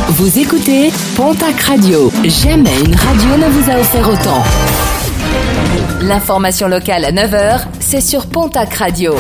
Vous écoutez Pontac Radio. Jamais une radio ne vous a offert autant. L'information locale à 9h, c'est sur Pontac Radio.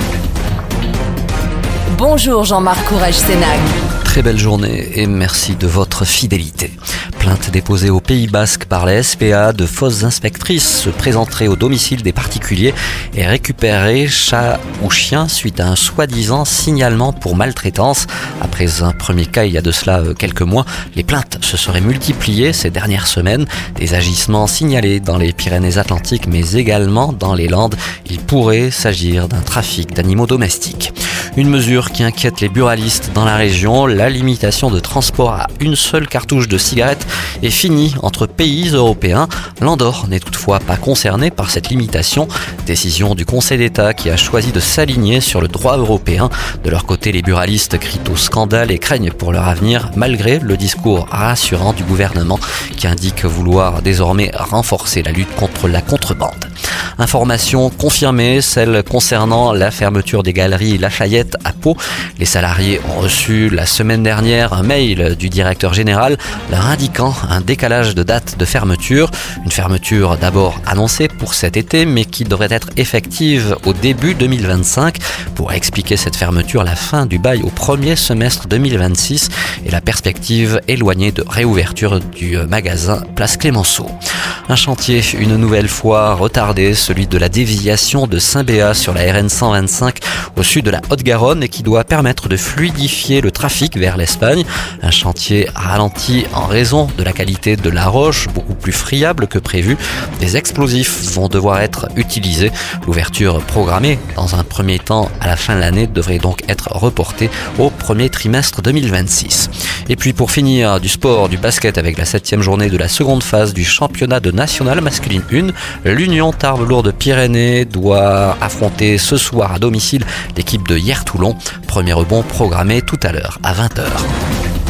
Bonjour Jean-Marc Courage-Sénac. Très belle journée et merci de votre fidélité. Plainte déposée au Pays Basque par la SPA, de fausses inspectrices se présenteraient au domicile des particuliers et récupéreraient chats ou chiens suite à un soi-disant signalement pour maltraitance. Après un premier cas il y a de cela quelques mois, les plaintes se seraient multipliées ces dernières semaines. Des agissements signalés dans les Pyrénées-Atlantiques mais également dans les Landes. Il pourrait s'agir d'un trafic d'animaux domestiques. Une mesure qui inquiète les buralistes dans la région, la limitation de transport à une seule cartouche de cigarette est finie entre pays européens. L'Andorre n'est toutefois pas concerné par cette limitation. Décision du Conseil d'État qui a choisi de s'aligner sur le droit européen. De leur côté, les buralistes crient au scandale et craignent pour leur avenir, malgré le discours rassurant du gouvernement qui indique vouloir désormais renforcer la lutte contre la contrebande. Information confirmée, celle concernant la fermeture des galeries Lafayette à Pau. Les salariés ont reçu la semaine dernière un mail du directeur général leur indiquant un décalage de date de fermeture. Une fermeture d'abord annoncée pour cet été mais qui devrait être effective au début 2025. Pour expliquer cette fermeture, la fin du bail au premier semestre 2026 et la perspective éloignée de réouverture du magasin Place Clémenceau. Un chantier une nouvelle fois retardé, celui de la déviation de Saint-Béat sur la RN 125 au sud de la Haute-Garonne et qui doit permettre de fluidifier le trafic vers l'Espagne. Un chantier ralenti en raison de la qualité de la roche, beaucoup plus friable que prévu. Des explosifs vont devoir être utilisés. L'ouverture programmée dans un premier temps à la fin de l'année devrait donc être reportée au premier trimestre 2026. Et puis pour finir, du sport, du basket avec la 7e journée de la seconde phase du championnat de national masculine 1. L'Union Tarbes-Lourdes-Pyrénées doit affronter ce soir à domicile l'équipe de Hier-Toulon. Premier rebond programmé tout à l'heure à 20h.